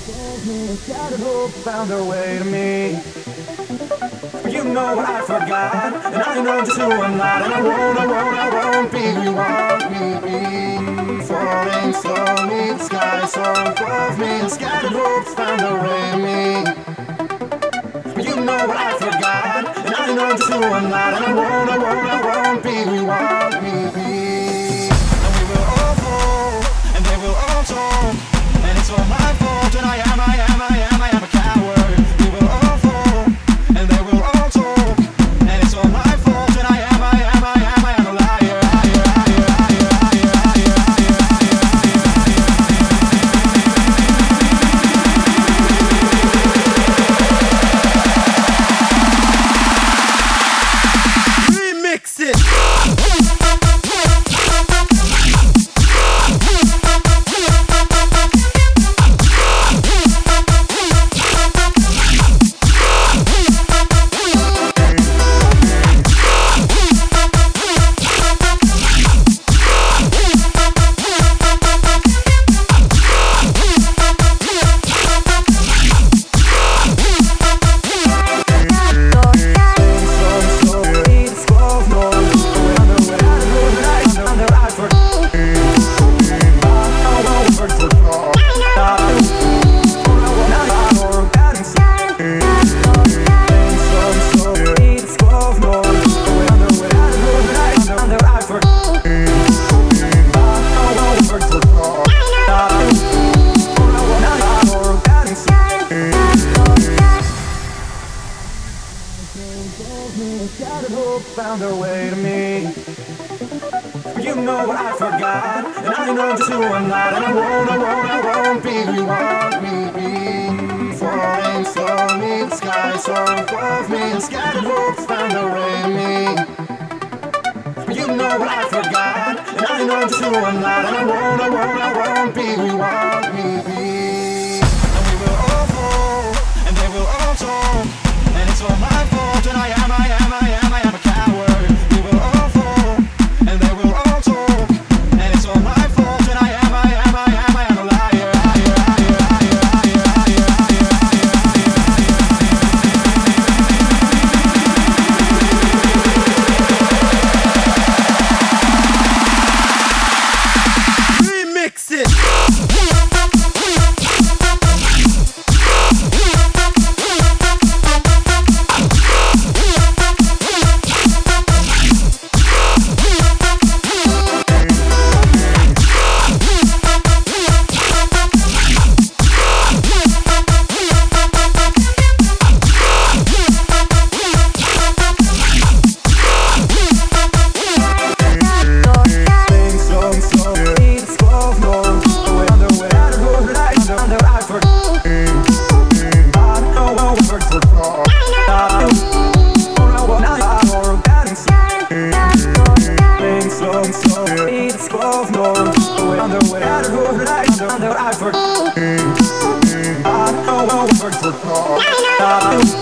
Scattered hope found their way to me. You know what I forgot, and I know just who I'm not, and I won't be who you want me to be. Falling slowly, the skies are above me, and scattered hopes found their way to me. You know what I forgot, and I know just who I'm not, and I won't be who you want me to be. And we will all fall, and they will all talk, and it's all my fault, and I am a coward. We will all fall, and they will all talk, and it's all my fault, and I am a liar. Remix it. Scattered hope found their way to me. You know what I forgot, and I know just who I'm not, and I won't be who you want me to be. Falling slowly, the skies are above me, and scattered hopes found their way to me. You know what I forgot, and I know just who I'm not, and I won't be who you want me to be. And we will all fall, and they will all talk, and it's all my fault, and I am a coward. We will all fall, and they will all talk, and it's all my fault, and I am a liar. Remix it. I